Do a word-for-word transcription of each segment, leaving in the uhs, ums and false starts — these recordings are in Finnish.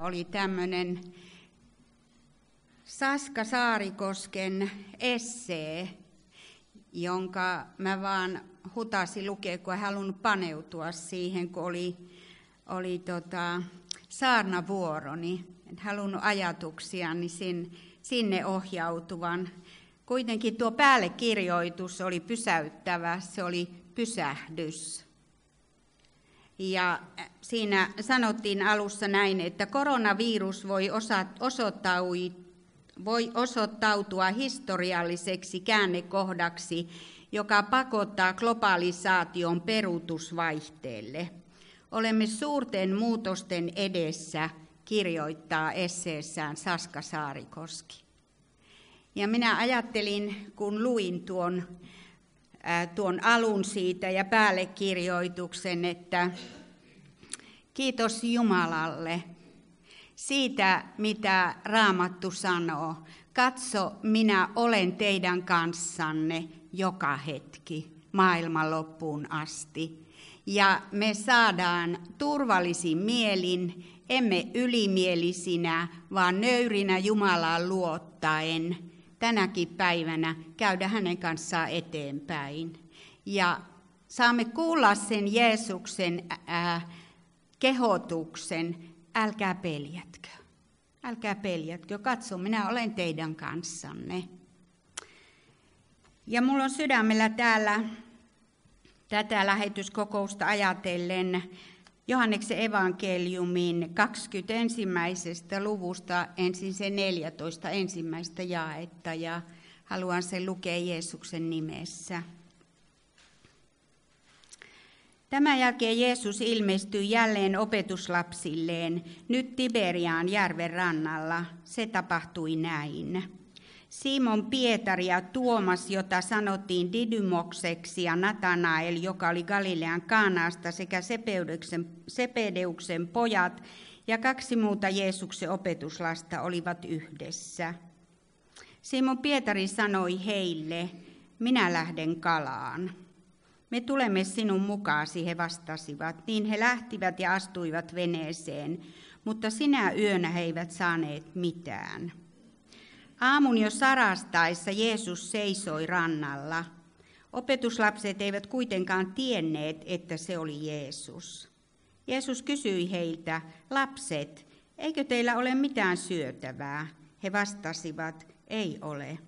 oli tämmöinen Saska Saarikosken essee, jonka mä vaan hutasin lukea, kun en halunnut paneutua siihen, kun oli, oli tota, saarnavuoroni. En halunnut ajatuksiani sin, sinne ohjautuvan. Kuitenkin tuo päällekirjoitus oli pysäyttävä, se oli pysähdys. Ja siinä sanottiin alussa näin, että koronavirus voi, osa, voi osoittautua historialliseksi käännekohdaksi, joka pakottaa globalisaation peruutusvaihteelle. Olemme suurten muutosten edessä, kirjoittaa esseessään Saska Saarikoski. Ja minä ajattelin, kun luin tuon, ää, tuon alun siitä ja päällekirjoituksen, että kiitos Jumalalle siitä, mitä Raamattu sanoo. Katso, minä olen teidän kanssanne joka hetki maailman loppuun asti. Ja me saadaan turvallisin mielin, emme ylimielisinä, vaan nöyrinä Jumalaan luottaen tänäkin päivänä käydä hänen kanssaan eteenpäin. Ja saamme kuulla sen Jeesuksen ää, kehotuksen, älkää peljätkö. Älkää peljätkö, katso, minä olen teidän kanssanne. Ja minulla on sydämellä täällä tätä lähetyskokousta ajatellen Johanneksen evankeliumin kaksikymmentäensimmäisestä luvusta ensin se neljätoista ensimmäistä jaetta ja haluan sen lukea Jeesuksen nimessä. Tämän jälkeen Jeesus ilmestyi jälleen opetuslapsilleen, nyt Tiberiaan järven rannalla. Se tapahtui näin. Simon Pietari ja Tuomas, jota sanottiin Didymokseksi, ja Natanael, joka oli Galilean Kaanaasta, sekä Sepedeuksen, Sepedeuksen pojat ja kaksi muuta Jeesuksen opetuslasta olivat yhdessä. Simon Pietari sanoi heille, minä lähden kalaan. Me tulemme sinun mukaasi, he vastasivat. Niin he lähtivät ja astuivat veneeseen, mutta sinä yönä he eivät saaneet mitään. Aamun jo sarastaessa Jeesus seisoi rannalla. Opetuslapset eivät kuitenkaan tienneet, että se oli Jeesus. Jeesus kysyi heiltä, lapset, eikö teillä ole mitään syötävää? He vastasivat, ei ole.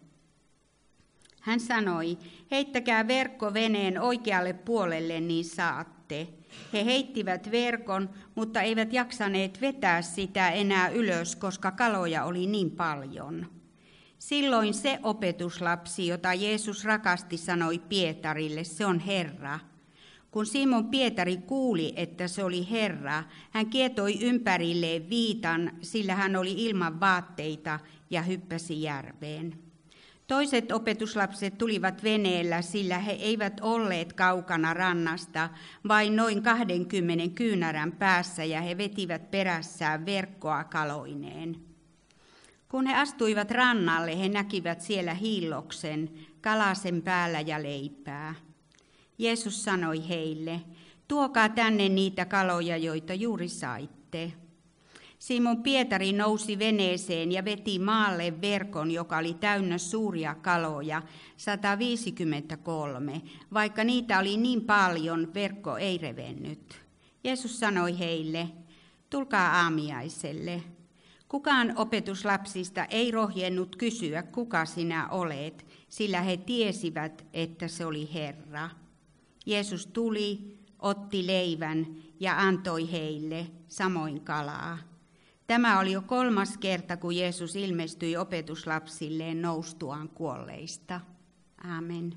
Hän sanoi, heittäkää verkko veneen oikealle puolelle, niin saatte. He heittivät verkon, mutta eivät jaksaneet vetää sitä enää ylös, koska kaloja oli niin paljon. Silloin se opetuslapsi, jota Jeesus rakasti, sanoi Pietarille, se on Herra. Kun Simon Pietari kuuli, että se oli Herra, hän kietoi ympärilleen viitan, sillä hän oli ilman vaatteita ja hyppäsi järveen. Toiset opetuslapset tulivat veneellä, sillä he eivät olleet kaukana rannasta, vain noin kahdenkymmenen kyynärän päässä, ja he vetivät perässään verkkoa kaloineen. Kun he astuivat rannalle, he näkivät siellä hiilloksen, kalasen päällä ja leipää. Jeesus sanoi heille, tuokaa tänne niitä kaloja, joita juuri saitte. Simon Pietari nousi veneeseen ja veti maalle verkon, joka oli täynnä suuria kaloja, sata viisikymmentäkolme. Vaikka niitä oli niin paljon, verkko ei revennyt. Jeesus sanoi heille, tulkaa aamiaiselle. Kukaan opetuslapsista ei rohjennut kysyä, kuka sinä olet, sillä he tiesivät, että se oli Herra. Jeesus tuli, otti leivän ja antoi heille, samoin kalaa. Tämä oli jo kolmas kerta, kun Jeesus ilmestyi opetuslapsilleen noustuaan kuolleista. Aamen.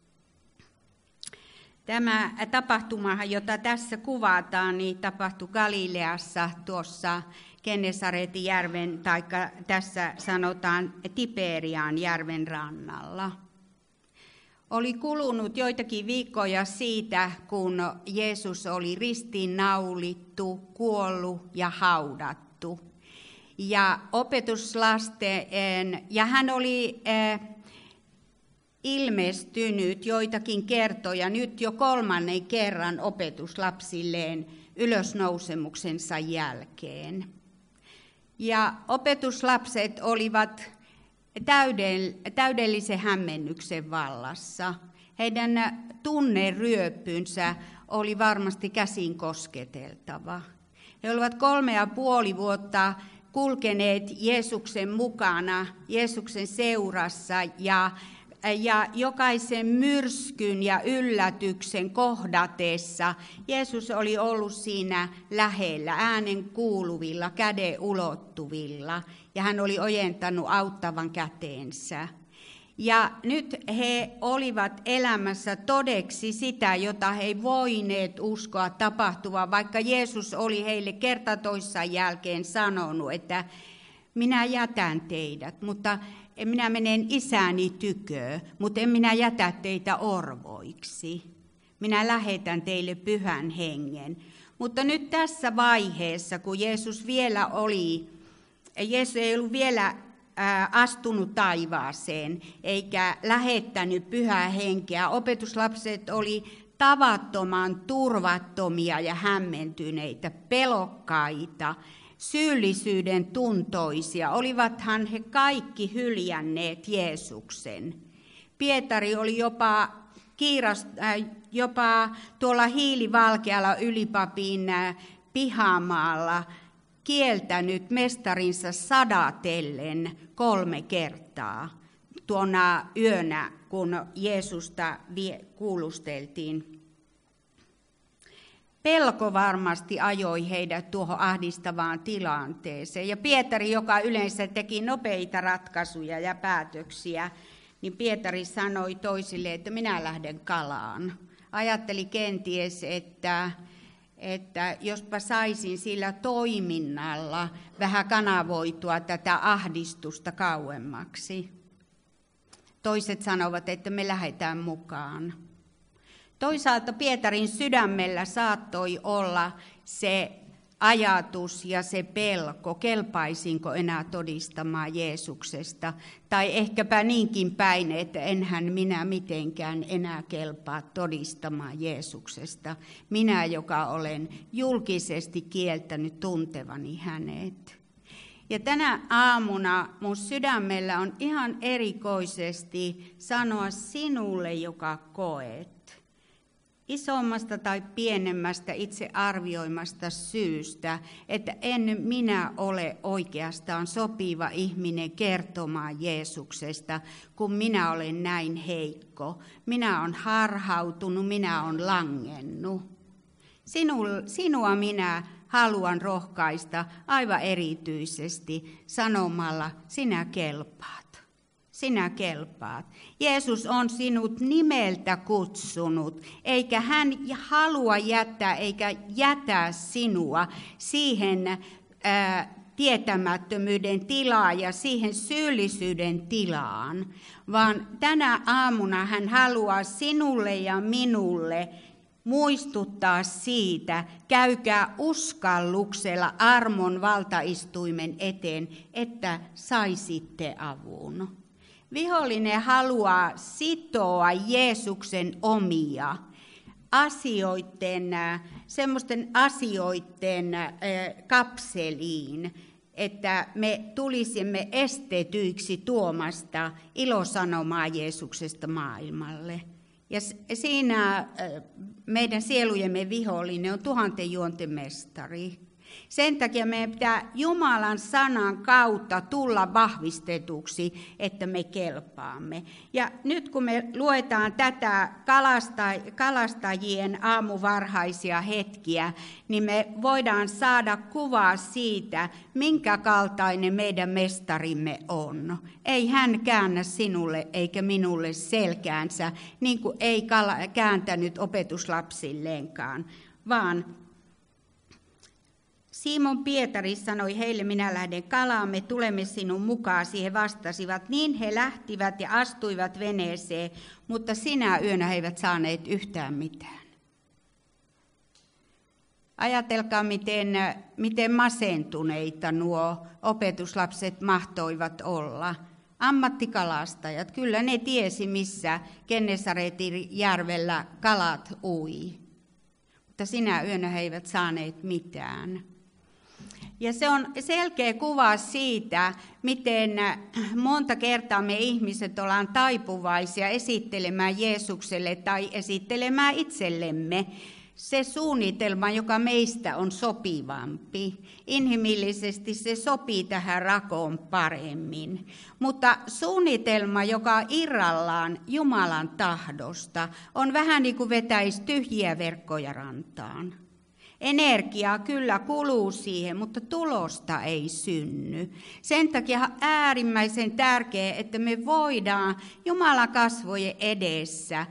Tämä tapahtuma, jota tässä kuvataan, niin tapahtui Galileassa tuossa Genesaretin järven, tai tässä sanotaan Tiberiaan järven rannalla. Oli kulunut joitakin viikkoja siitä, kun Jeesus oli ristiinnaulittu, kuollut ja haudattu. Ja opetuslasten, ja hän oli eh, ilmestynyt joitakin kertoja, nyt jo kolmannen kerran opetuslapsilleen ylösnousemuksensa jälkeen. Ja opetuslapset olivat täydellisen hämmennyksen vallassa. Heidän tunneryöppynsä oli varmasti käsin kosketeltava. He olivat kolme ja puoli vuotta kulkeneet Jeesuksen mukana, Jeesuksen seurassa ja, ja jokaisen myrskyn ja yllätyksen kohdatessa Jeesus oli ollut siinä lähellä, äänen kuuluvilla, käden ulottuvilla ja hän oli ojentanut auttavan käteensä. Ja nyt he olivat elämässä todeksi sitä, jota he ei voineet uskoa tapahtuvan, vaikka Jeesus oli heille kerta toissan jälkeen sanonut, että minä jätän teidät, mutta minä menen isäni tykö, mutta en minä jätä teitä orvoiksi. Minä lähetän teille pyhän hengen. Mutta nyt tässä vaiheessa, kun Jeesus vielä oli, Jeesus ei ollut vielä astunut taivaaseen eikä lähettänyt pyhää henkeä. Opetuslapset oli tavattoman turvattomia ja hämmentyneitä, pelokkaita, syyllisyyden tuntoisia. Olivathan he kaikki hyljänneet Jeesuksen. Pietari oli jopa, kiiras, äh, jopa tuolla hiilivalkealla ylipapin äh, pihamaalla kieltänyt mestarinsa sadatellen kolme kertaa tuona yönä, kun Jeesusta kuulusteltiin. Pelko varmasti ajoi heidät tuohon ahdistavaan tilanteeseen. Ja Pietari, joka yleensä teki nopeita ratkaisuja ja päätöksiä, niin Pietari sanoi toisille, että minä lähden kalaan. Ajatteli kenties, että että jospa saisin sillä toiminnalla vähän kanavoitua tätä ahdistusta kauemmaksi. Toiset sanovat, että me lähdetään mukaan. Toisaalta Pietarin sydämellä saattoi olla se ajatus ja se pelko, kelpaisinko enää todistamaan Jeesuksesta, tai ehkäpä niinkin päin, että enhän minä mitenkään enää kelpaa todistamaan Jeesuksesta, minä, joka olen julkisesti kieltänyt tuntevani hänet. Ja tänä aamuna mun sydämellä on ihan erikoisesti sanoa sinulle, joka koet, isommasta tai pienemmästä itse arvioimasta syystä, että en minä ole oikeastaan sopiva ihminen kertomaan Jeesuksesta, kun minä olen näin heikko. Minä olen harhautunut, minä olen langennut. Sinua, sinua minä haluan rohkaista aivan erityisesti sanomalla, sinä kelpaat. Sinä kelpaat. Jeesus on sinut nimeltä kutsunut, eikä hän halua jättää eikä jätä sinua siihen ää, tietämättömyyden tilaan ja siihen syyllisyyden tilaan, vaan tänä aamuna hän haluaa sinulle ja minulle muistuttaa siitä, käykää uskalluksella armon valtaistuimen eteen, että saisitte avun. Vihollinen haluaa sitoa Jeesuksen omia asioiden, semmoisten asioiden kapseliin, että me tulisimme estetyiksi tuomasta ilosanomaa Jeesuksesta maailmalle. Ja siinä meidän sielujemme vihollinen on tuhanten juonten mestari. Sen takia meidän pitää Jumalan sanan kautta tulla vahvistetuksi, että me kelpaamme. Ja nyt kun me luetaan tätä kalastajien aamuvarhaisia hetkiä, niin me voidaan saada kuvaa siitä, minkä kaltainen meidän mestarimme on. Ei hän käännä sinulle eikä minulle selkäänsä, niin kuin ei kääntänyt opetuslapsilleenkaan, vaan Simon Pietari sanoi heille, minä lähden kalaan, me tulemme sinun mukaan. Siihen vastasivat, niin he lähtivät ja astuivat veneeseen, mutta sinä yönä he eivät saaneet yhtään mitään. Ajatelkaa, miten, miten masentuneita nuo opetuslapset mahtoivat olla. Ammattikalastajat, kyllä ne tiesi, missä Gennesaretin järvellä kalat ui. Mutta sinä yönä he eivät saaneet mitään. Ja se on selkeä kuva siitä, miten monta kertaa me ihmiset ollaan taipuvaisia esittelemään Jeesukselle tai esittelemään itsellemme se suunnitelma, joka meistä on sopivampi. Inhimillisesti se sopii tähän rakoon paremmin. Mutta suunnitelma, joka on irrallaan Jumalan tahdosta, on vähän niin kuin vetäisi tyhjiä verkkoja rantaan. Energiaa kyllä kuluu siihen, mutta tulosta ei synny. Sen takia on äärimmäisen tärkeää, että me voidaan Jumalan kasvojen edessä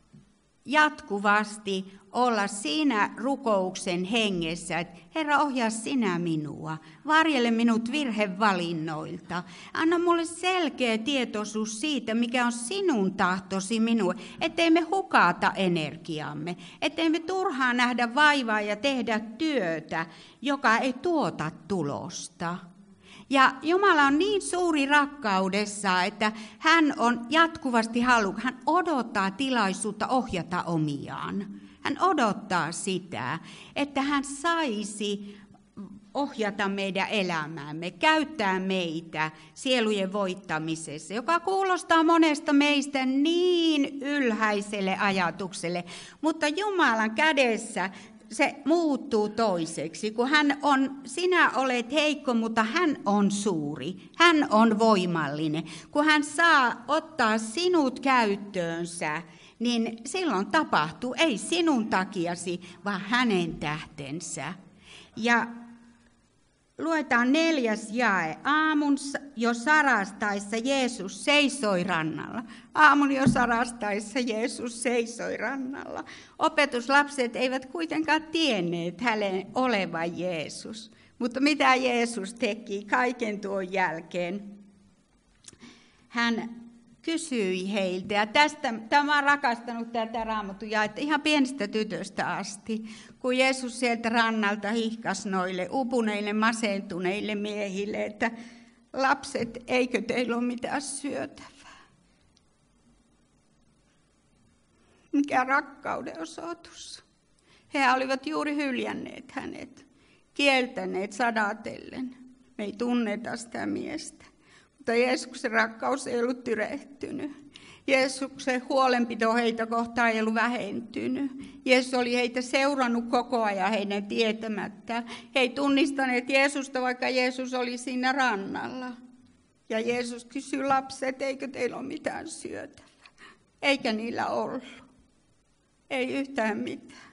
jatkuvasti olla siinä rukouksen hengessä, että Herra, ohjaa sinä minua, varjele minut virhevalinnoilta. Anna mulle selkeä tietoisuus siitä, mikä on sinun tahtosi minulle, ettei me hukata energiamme, ettei me turhaan nähdä vaivaa ja tehdä työtä, joka ei tuota tulosta. Ja Jumala on niin suuri rakkaudessa, että hän on jatkuvasti halukas, hän odottaa tilaisuutta ohjata omiaan. Hän odottaa sitä, että hän saisi ohjata meidän elämäämme, käyttää meitä sielujen voittamisessa, joka kuulostaa monesta meistä niin ylhäiselle ajatukselle, mutta Jumalan kädessä se muuttuu toiseksi, kun hän on, sinä olet heikko, mutta hän on suuri, hän on voimallinen. Kun hän saa ottaa sinut käyttöönsä, niin silloin tapahtuu, ei sinun takiasi, vaan hänen tähtensä. Ja luetaan neljäs jae. Aamun jo sarastaessa Jeesus seisoi rannalla. Aamun jo sarastaessa Jeesus seisoi rannalla. Opetuslapset eivät kuitenkaan tienneet hänen olevan Jeesus. Mutta mitä Jeesus teki kaiken tuon jälkeen? Hän kysyi heiltä, ja tästä, tämä on rakastanut tätä Raamatun jaetta ihan pienestä tytöstä asti, kun Jeesus sieltä rannalta hihkasi noille upuneille, masentuneille miehille, että lapset, eikö teillä ole mitään syötävää? Mikä rakkauden osoitus. He olivat juuri hyljänneet hänet, kieltäneet sadatellen. Me ei tunneta sitä miestä. Mutta Jeesuksen rakkaus ei ollut tyrehtynyt. Jeesuksen huolenpito heitä kohtaan ei ollut vähentynyt. Jeesus oli heitä seurannut koko ajan heidän tietämättä. He ei tunnistaneet Jeesusta, vaikka Jeesus oli siinä rannalla. Ja Jeesus kysyi lapset, eikö teillä ole mitään syötävää? Eikä niillä ollut. Ei yhtään mitään.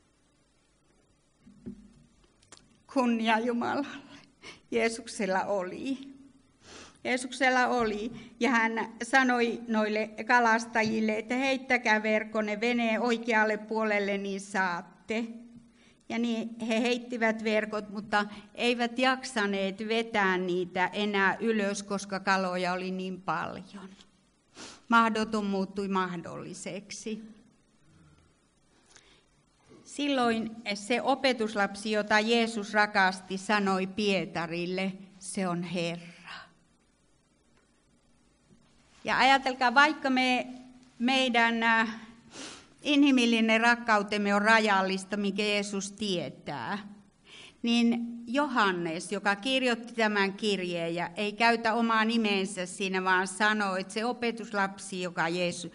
Kunnia Jumalalle. Jeesuksella oli. Jeesuksella oli, ja hän sanoi noille kalastajille, että heittäkää verkkonne veneen oikealle puolelle, niin saatte. Ja niin he heittivät verkot, mutta eivät jaksaneet vetää niitä enää ylös, koska kaloja oli niin paljon. Mahdoton muuttui mahdolliseksi. Silloin se opetuslapsi, jota Jeesus rakasti, sanoi Pietarille, se on Herra. Ja ajatelkaa, vaikka me, meidän inhimillinen rakkautemme on rajallista, minkä Jeesus tietää, niin Johannes, joka kirjoitti tämän kirjeen ja ei käytä omaa nimensä siinä, vaan sanoo, että se opetuslapsi, joka Jeesus,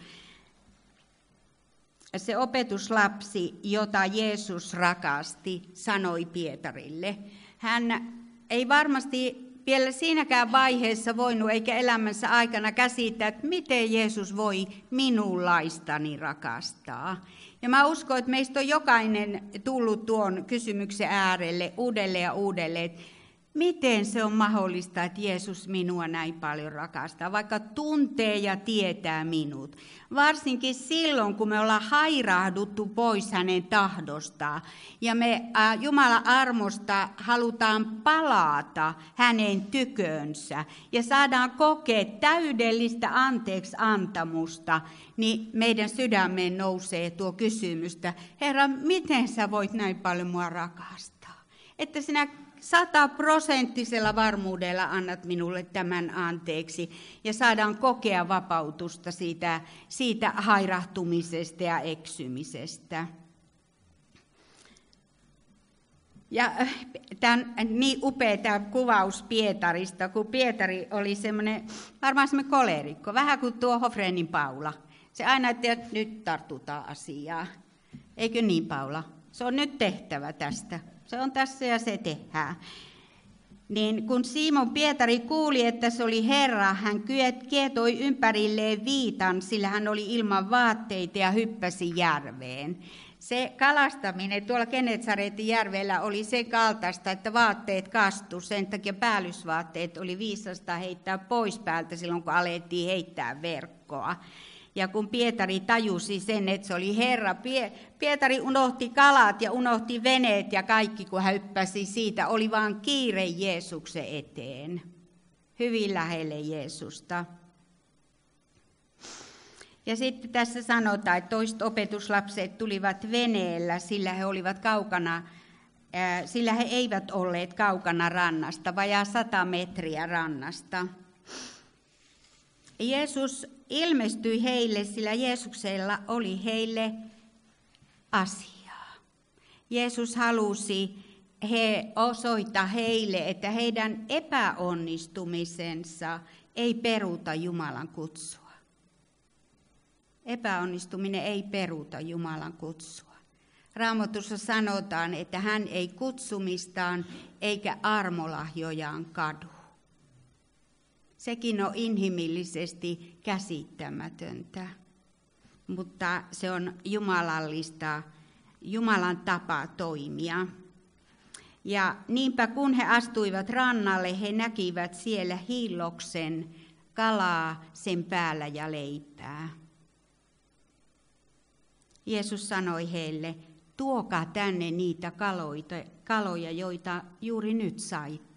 se opetuslapsi, jota Jeesus rakasti, sanoi Pietarille. Hän ei varmasti vielä siinäkään vaiheessa voinut eikä elämänsä aikana käsittää, että miten Jeesus voi minunlaistani rakastaa. Ja mä uskon, että meistä on jokainen tullut tuon kysymyksen äärelle uudelleen ja uudelleen, että miten se on mahdollista, että Jeesus minua näin paljon rakastaa, vaikka tuntee ja tietää minut. Varsinkin silloin, kun me ollaan hairahduttu pois hänen tahdostaan ja me äh, Jumalan armosta halutaan palata hänen tykönsä ja saadaan kokea täydellistä anteeksi antamusta, niin meidän sydämeen nousee tuo kysymystä, Herra, miten sä voit näin paljon mua rakastaa? Että sinä sataprosenttisella varmuudella annat minulle tämän anteeksi ja saadaan kokea vapautusta siitä, siitä hairahtumisesta ja eksymisestä. Ja tämä on niin upea tämä kuvaus Pietarista, kun Pietari oli semmoinen, varmaan semmoinen kolerikko, vähän kuin tuo Hofreenin Paula. Se aina, että nyt tartutaan asiaa. Eikö niin, Paula? Se on nyt tehtävä tästä. Se on tässä ja se tehdään. Niin kun Simon Pietari kuuli, että se oli Herra, hän kietoi ympärilleen viitan, sillä hän oli ilman vaatteita ja hyppäsi järveen. Se kalastaminen tuolla Genetsaretin järvellä oli sen kaltaista, että vaatteet kastu, sen takia päällysvaatteet oli viisasta heittää pois päältä silloin, kun alettiin heittää verkkoa. Ja kun Pietari tajusi sen, että se oli Herra, Pietari unohti kalat ja unohti veneet ja kaikki, kun hän hyppäsi siitä, oli vaan kiire Jeesuksen eteen, hyvin lähelle Jeesusta. Ja sitten tässä sanotaan, että toiset opetuslapset tulivat veneellä, sillä he olivat kaukana, äh, sillä he eivät olleet kaukana rannasta, vajaa sata metriä rannasta. Jeesus ilmestyi heille, sillä Jeesuksella oli heille asiaa. Jeesus halusi he osoittaa heille, että heidän epäonnistumisensa ei peruuta Jumalan kutsua. Epäonnistuminen ei peruuta Jumalan kutsua. Raamatussa sanotaan, että hän ei kutsumistaan eikä armolahjojaan kadu. Sekin on inhimillisesti käsittämätöntä, mutta se on jumalallista, Jumalan tapa toimia. Ja niinpä kun he astuivat rannalle, he näkivät siellä hiilloksen, kalaa sen päällä ja leipää. Jeesus sanoi heille, tuokaa tänne niitä kaloita, kaloja, joita juuri nyt saitte.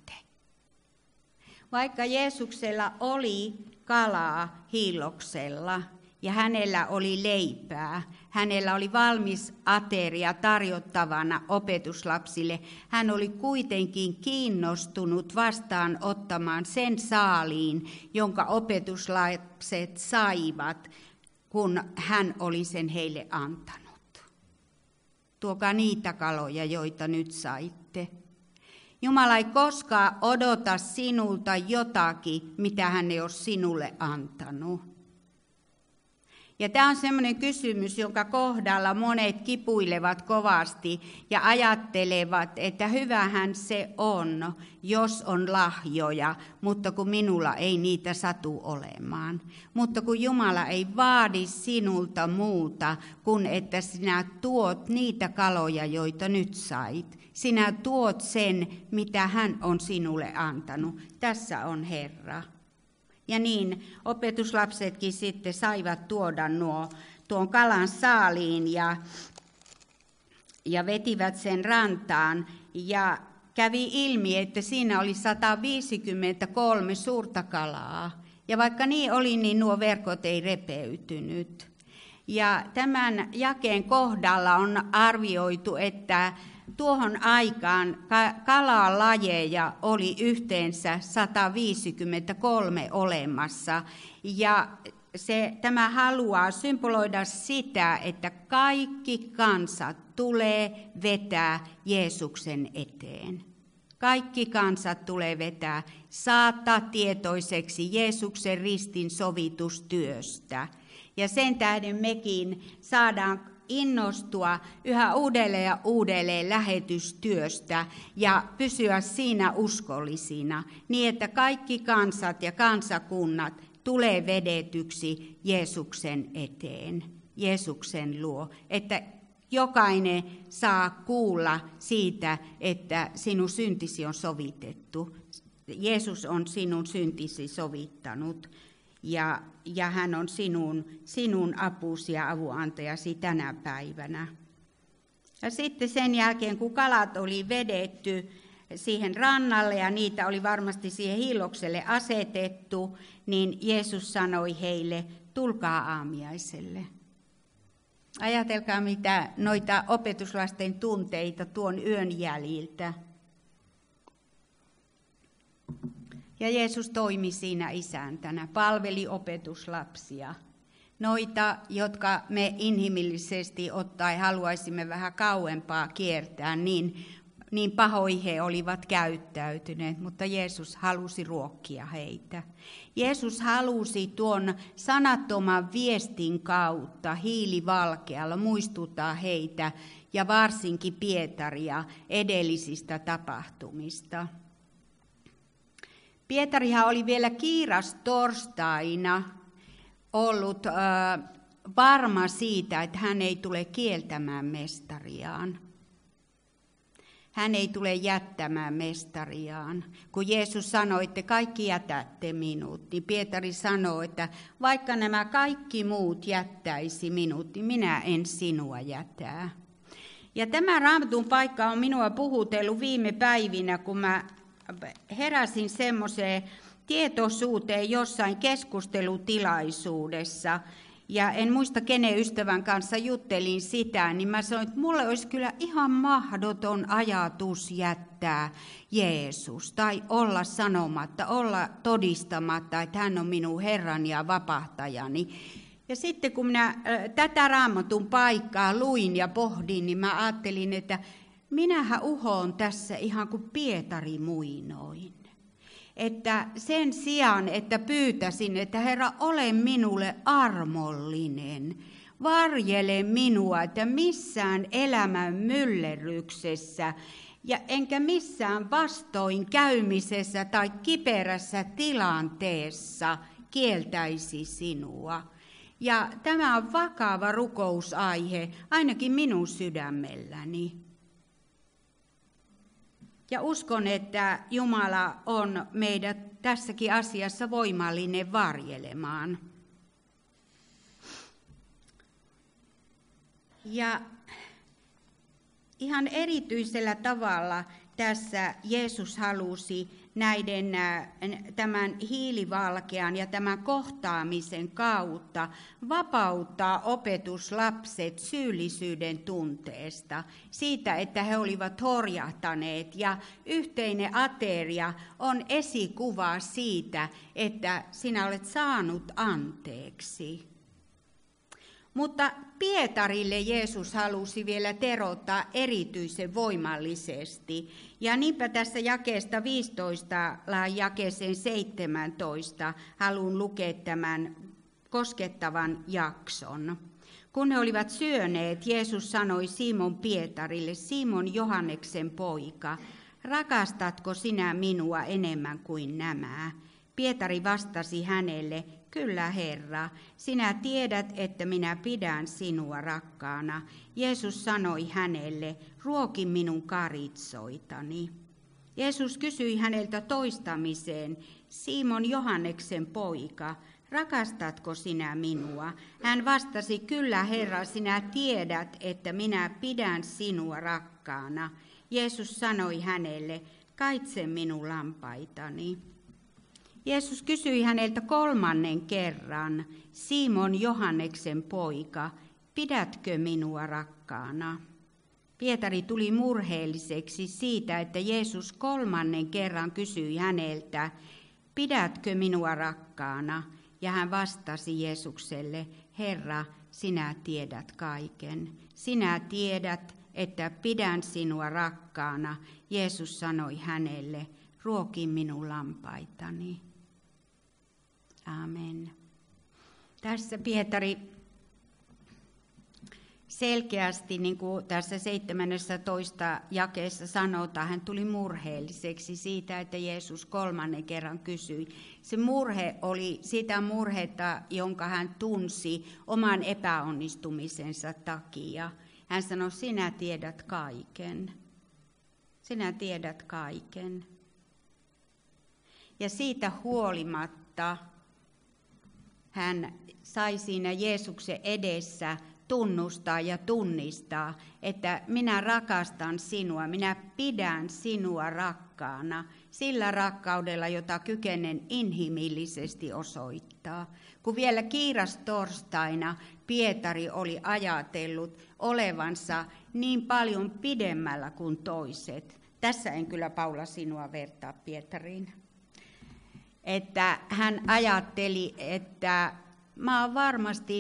Vaikka Jeesuksella oli kalaa hiilloksella ja hänellä oli leipää, hänellä oli valmis ateria tarjottavana opetuslapsille, hän oli kuitenkin kiinnostunut vastaan ottamaan sen saaliin, jonka opetuslapset saivat, kun hän oli sen heille antanut. Tuokaa niitä kaloja, joita nyt saitte. Jumala ei koskaan odota sinulta jotakin, mitä hän ei ole sinulle antanut. Ja tämä on sellainen kysymys, jonka kohdalla monet kipuilevat kovasti ja ajattelevat, että hyvähän se on, jos on lahjoja, mutta kun minulla ei niitä satu olemaan. Mutta kun Jumala ei vaadi sinulta muuta kuin, että sinä tuot niitä kaloja, joita nyt sait. Sinä tuot sen, mitä hän on sinulle antanut. Tässä on Herra. Ja niin opetuslapsetkin sitten saivat tuoda nuo, tuon kalan saaliin ja, ja vetivät sen rantaan. Ja kävi ilmi, että siinä oli sata viisikymmentäkolme suurta kalaa. Ja vaikka niin oli, niin nuo verkot ei repeytynyt. Ja tämän jakeen kohdalla on arvioitu, että tuohon aikaan kalalajeja oli yhteensä sata viisikymmentäkolme olemassa, ja se, tämä haluaa symboloida sitä, että kaikki kansat tulee vetää Jeesuksen eteen. Kaikki kansat tulee vetää, saattaa tietoiseksi Jeesuksen ristin sovitustyöstä. Ja sen tähden mekin saadaan innostua yhä uudelleen ja uudelleen lähetystyöstä ja pysyä siinä uskollisina, niin että kaikki kansat ja kansakunnat tulee vedetyksi Jeesuksen eteen, Jeesuksen luo, että jokainen saa kuulla siitä, että sinun syntisi on sovitettu. Jeesus on sinun syntisi sovittanut. Ja, ja hän on sinun, sinun apusi ja avunantajasi tänä päivänä. Ja sitten sen jälkeen, kun kalat oli vedetty siihen rannalle ja niitä oli varmasti siihen hiillokselle asetettu, niin Jeesus sanoi heille, tulkaa aamiaiselle. Ajatelkaa, mitä noita opetuslasten tunteita tuon yön jäljiltä. Ja Jeesus toimi siinä isäntänä, palveli opetuslapsia. Noita, jotka me inhimillisesti ottaen haluaisimme vähän kauempaa kiertää, niin niin pahoin he olivat käyttäytyneet, mutta Jeesus halusi ruokkia heitä. Jeesus halusi tuon sanattoman viestin kautta hiilivalkealla muistuttaa heitä ja varsinkin Pietaria edellisistä tapahtumista. Pietarihan oli vielä kiiras torstaina ollut äh, varma siitä, että hän ei tule kieltämään mestariaan. Hän ei tule jättämään mestariaan. Kun Jeesus sanoi, että kaikki jätätte minut, niin Pietari sanoi, että vaikka nämä kaikki muut jättäisi minut, niin minä en sinua jätää. Ja tämä Raamatun paikka on minua puhutellut viime päivinä, kun mä heräsin semmoiseen tietoisuuteen jossain keskustelutilaisuudessa, ja en muista kenen ystävän kanssa juttelin sitä, niin mä sanoin, että mulle olisi kyllä ihan mahdoton ajatus jättää Jeesus tai olla sanomatta, olla todistamatta, että hän on minun Herrani ja vapahtajani. Ja sitten kun minä tätä Raamatun paikkaa luin ja pohdin, niin mä ajattelin, että minähän uhoon tässä ihan kuin Pietari muinoin. Että sen sijaan, että pyytäisin, että Herra, ole minulle armollinen, varjele minua, että missään elämän myllerryksessä ja enkä missään vastoin käymisessä tai kiperässä tilanteessa kieltäisi sinua. Ja tämä on vakava rukousaihe, ainakin minun sydämelläni. Ja uskon, että Jumala on meidät tässäkin asiassa voimallinen varjelemaan. Ja ihan erityisellä tavalla tässä Jeesus halusi näiden, tämän hiilivalkean ja tämän kohtaamisen kautta vapauttaa opetuslapset syyllisyyden tunteesta, siitä, että he olivat horjahtaneet. Ja yhteinen ateria on esikuva siitä, että sinä olet saanut anteeksi. Mutta Pietarille Jeesus halusi vielä terottaa erityisen voimallisesti. Ja niinpä tässä jakeesta viisitoista jakeeseen seitsemäntoista haluan lukea tämän koskettavan jakson. Kun he olivat syöneet, Jeesus sanoi Simon Pietarille, Simon Johanneksen poika, rakastatko sinä minua enemmän kuin nämä? Pietari vastasi hänelle, kyllä Herra, sinä tiedät, että minä pidän sinua rakkaana. Jeesus sanoi hänelle, ruoki minun karitsoitani. Jeesus kysyi häneltä toistamiseen, Simon Johanneksen poika, rakastatko sinä minua? Hän vastasi, kyllä Herra, sinä tiedät, että minä pidän sinua rakkaana. Jeesus sanoi hänelle, kaitse minun lampaitani. Jeesus kysyi häneltä kolmannen kerran, Simon Johanneksen poika, pidätkö minua rakkaana? Pietari tuli murheelliseksi siitä, että Jeesus kolmannen kerran kysyi häneltä, pidätkö minua rakkaana? Ja hän vastasi Jeesukselle, Herra, sinä tiedät kaiken. Sinä tiedät, että pidän sinua rakkaana. Jeesus sanoi hänelle, ruoki minun lampaitani. Amen. Tässä Pietari selkeästi, niin kuin tässä seitsemännessä jakeessa sanotaan, hän tuli murheelliseksi siitä, että Jeesus kolmannen kerran kysyi. Se murhe oli sitä murhetta, jonka hän tunsi oman epäonnistumisensa takia. Hän sanoi, sinä tiedät kaiken. Sinä tiedät kaiken. Ja siitä huolimatta hän sai siinä Jeesuksen edessä tunnustaa ja tunnistaa, että minä rakastan sinua, minä pidän sinua rakkaana, sillä rakkaudella, jota kykenen inhimillisesti osoittaa. Kun vielä kiirastorstaina Pietari oli ajatellut olevansa niin paljon pidemmällä kuin toiset. Tässä en kyllä Paula sinua vertaa Pietariin. Että hän ajatteli, että mä oon varmasti,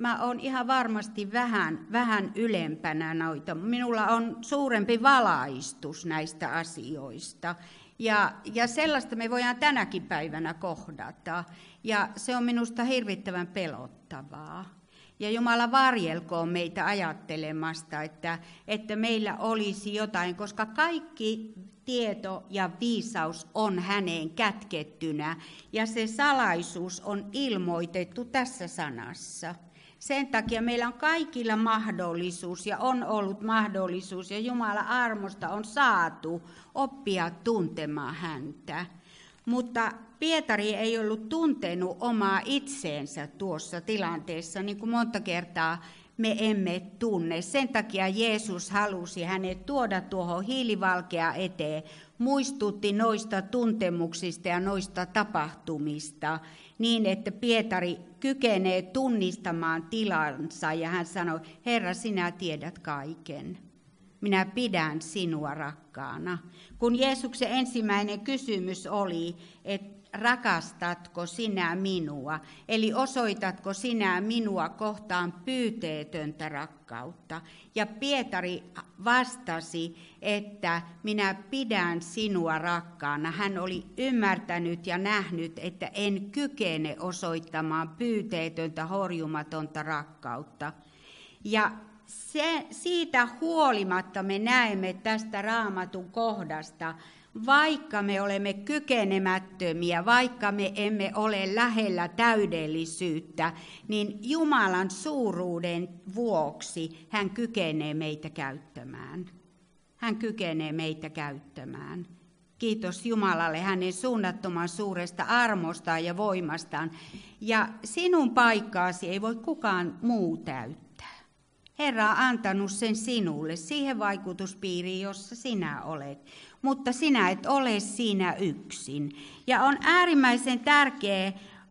mä oon ihan varmasti vähän, vähän ylempänä noita. Minulla on suurempi valaistus näistä asioista. Ja, ja sellaista me voidaan tänäkin päivänä kohdata. Ja se on minusta hirvittävän pelottavaa. Ja Jumala varjelkoon meitä ajattelemasta, että, että meillä olisi jotain, koska kaikki tieto ja viisaus on häneen kätkettynä. Ja se salaisuus on ilmoitettu tässä sanassa. Sen takia meillä on kaikilla mahdollisuus ja on ollut mahdollisuus ja Jumalan armosta on saatu oppia tuntemaan häntä. Mutta Pietari ei ollut tuntenut omaa itseensä tuossa tilanteessa, niin kuin monta kertaa me emme tunne. Sen takia Jeesus halusi hänet tuoda tuohon hiilivalkea eteen, muistutti noista tuntemuksista ja noista tapahtumista, niin että Pietari kykenee tunnistamaan tilansa ja hän sanoi, Herra, sinä tiedät kaiken. Minä pidän sinua rakkaana. Kun Jeesuksen ensimmäinen kysymys oli, että rakastatko sinä minua, eli osoitatko sinä minua kohtaan pyyteetöntä rakkautta. Ja Pietari vastasi, että minä pidän sinua rakkaana. Hän oli ymmärtänyt ja nähnyt, että en kykene osoittamaan pyyteetöntä, horjumatonta rakkautta. Ja se, siitä huolimatta me näemme tästä Raamatun kohdasta, vaikka me olemme kykenemättömiä, vaikka me emme ole lähellä täydellisyyttä, niin Jumalan suuruuden vuoksi hän kykenee meitä käyttämään. Hän kykenee meitä käyttämään. Kiitos Jumalalle hänen suunnattoman suuresta armostaan ja voimastaan. Ja sinun paikkaasi ei voi kukaan muu täyttää. Herra on antanut sen sinulle, siihen vaikutuspiiriin, jossa sinä olet. Mutta sinä et ole siinä yksin. Ja on äärimmäisen tärkeää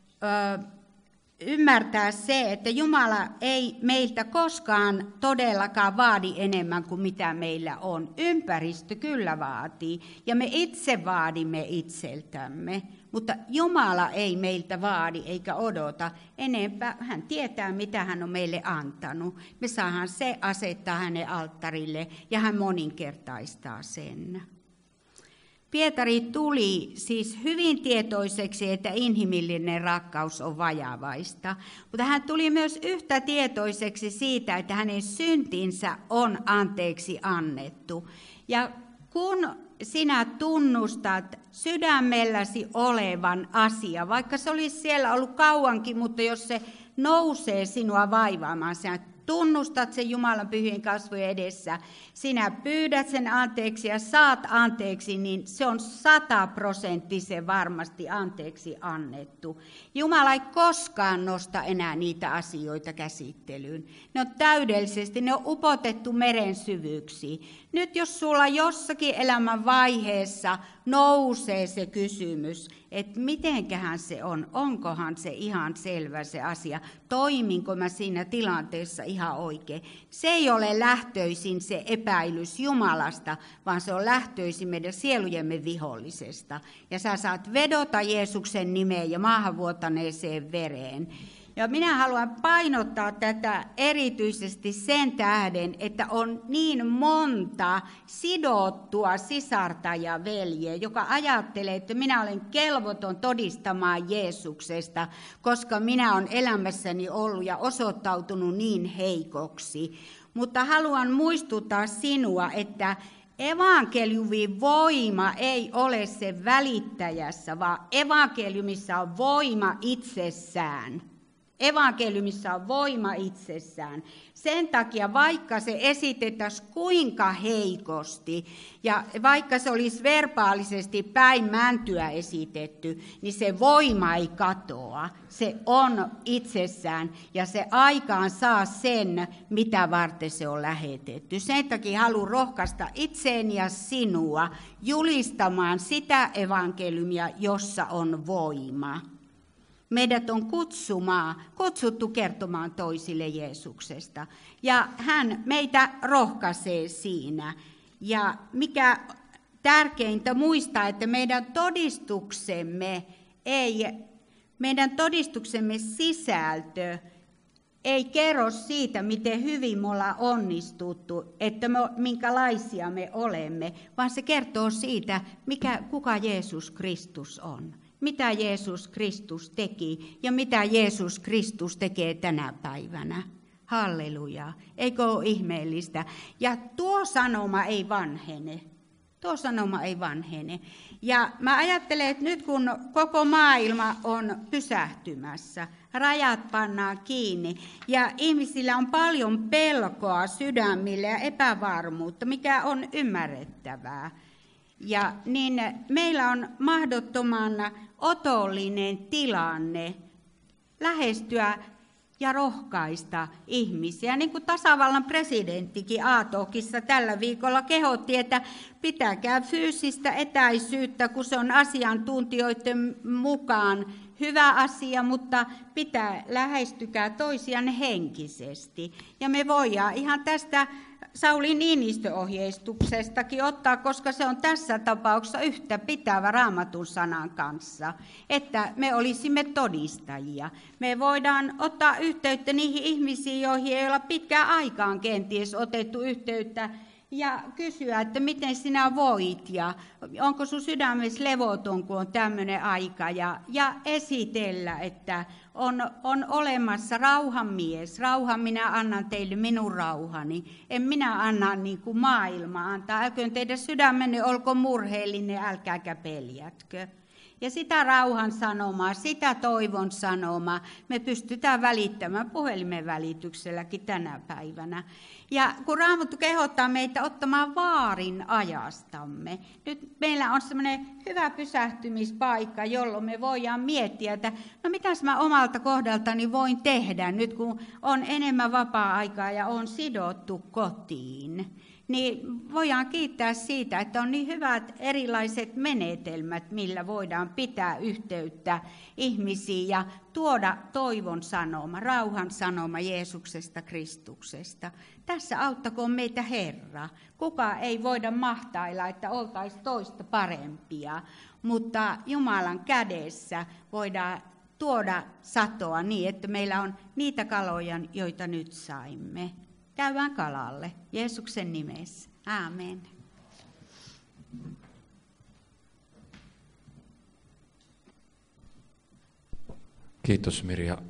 ö, ymmärtää se, että Jumala ei meiltä koskaan todellakaan vaadi enemmän kuin mitä meillä on. Ympäristö kyllä vaatii, ja me itse vaadimme itseltämme. Mutta Jumala ei meiltä vaadi eikä odota enempää. Hän tietää, mitä hän on meille antanut. Me saadaan se asettaa hänen alttarille, ja hän moninkertaistaa sen. Pietari tuli siis hyvin tietoiseksi, että inhimillinen rakkaus on vajavaista, mutta hän tuli myös yhtä tietoiseksi siitä, että hänen syntinsä on anteeksi annettu. Ja kun sinä tunnustat sydämelläsi olevan asia, vaikka se olisi siellä ollut kauankin, mutta jos se nousee sinua vaivaamaan, sinä tunnustat sen Jumalan pyhien kasvojen edessä, sinä pyydät sen anteeksi ja saat anteeksi, niin se on sataprosenttisen varmasti anteeksi annettu. Jumala ei koskaan nosta enää niitä asioita käsittelyyn. Ne on täydellisesti, ne on upotettu meren syvyyksiin. Nyt jos sulla jossakin elämän vaiheessa nousee se kysymys, että mitenköhän se on, onkohan se ihan selvä se asia, toiminko mä siinä tilanteessa ihan oikein. Se ei ole lähtöisin se epäilys Jumalasta, vaan se on lähtöisin meidän sielujemme vihollisesta. Ja sä saat vedota Jeesuksen nimeen ja maahanvuotaneeseen vereen. Ja minä haluan painottaa tätä erityisesti sen tähden, että on niin monta sidottua sisarta ja veljeä, joka ajattelee, että minä olen kelvoton todistamaan Jeesuksesta, koska minä olen elämässäni ollut ja osoittautunut niin heikoksi. Mutta haluan muistuttaa sinua, että evankeliumin voima ei ole se välittäjässä, vaan evankeliumissa on voima itsessään. Evankeliumissa on voima itsessään. Sen takia, vaikka se esitetään kuinka heikosti, ja vaikka se olisi verbaalisesti päin mäntyä esitetty, niin se voima ei katoa. Se on itsessään, ja se aikaan saa sen, mitä varten se on lähetetty. Sen takia haluan rohkaista itseeni ja sinua julistamaan sitä evankeliumia, jossa on voima. Meidät on kutsumaan, kutsuttu kertomaan toisille Jeesuksesta. Ja hän meitä rohkaisee siinä. Ja mikä tärkeintä muistaa, että meidän todistuksemme, ei, meidän todistuksemme sisältö ei kerro siitä, miten hyvin me ollaan onnistuttu, että me, minkälaisia me olemme, vaan se kertoo siitä, mikä, kuka Jeesus Kristus on. Mitä Jeesus Kristus teki ja mitä Jeesus Kristus tekee tänä päivänä. Halleluja. Eikö ole ihmeellistä? Ja tuo sanoma ei vanhene. Tuo sanoma ei vanhene. Ja mä ajattelen, että nyt kun koko maailma on pysähtymässä, rajat pannaan kiinni ja ihmisillä on paljon pelkoa sydämillä ja epävarmuutta, mikä on ymmärrettävää. Ja niin meillä on mahdottoman otollinen tilanne lähestyä ja rohkaista ihmisiä. Niin kuin tasavallan presidenttikin A-talkissa tällä viikolla kehotti, että pitäkää fyysistä etäisyyttä, kun se on asiantuntijoiden mukaan hyvä asia, mutta pitää lähestykää toisianne henkisesti. Ja me voidaan ihan tästä Sauli Niinistö-ohjeistuksestakin ottaa, koska se on tässä tapauksessa yhtä pitävä Raamatun sanan kanssa, että me olisimme todistajia. Me voidaan ottaa yhteyttä niihin ihmisiin, joihin ei olla pitkään aikaan kenties otettu yhteyttä, ja kysyä, että miten sinä voit ja onko sun sydämessä levoton, kun on tämmöinen aika. Ja, ja esitellä, että on, on olemassa rauhanmies. Rauhan minä annan teille, minun rauhani. En minä anna niin kuin maailma antaa. Älköön teidän sydämenne olko murheellinen, älkääkä peljätkö. Ja sitä rauhan sanomaa, sitä toivon sanomaa me pystytään välittämään puhelimen välitykselläkin tänä päivänä. Ja kun Raamattu kehottaa meitä ottamaan vaarin ajastamme, nyt meillä on semmoinen hyvä pysähtymispaikka, jolloin me voidaan miettiä, että no mitäs mä omalta kohdaltani voin tehdä nyt, kun on enemmän vapaa-aikaa ja on sidottu kotiin. Niin voidaan kiittää siitä, että on niin hyvät erilaiset menetelmät, millä voidaan pitää yhteyttä ihmisiin ja tuoda toivon sanoma, rauhan sanoma Jeesuksesta Kristuksesta. Tässä auttakoon meitä Herra. Kukaan ei voida mahtailla, että oltaisiin toista parempia, mutta Jumalan kädessä voidaan tuoda satoa niin, että meillä on niitä kaloja, joita nyt saimme. Käydään kalalle Jeesuksen nimessä. Aamen. Kiitos Mirja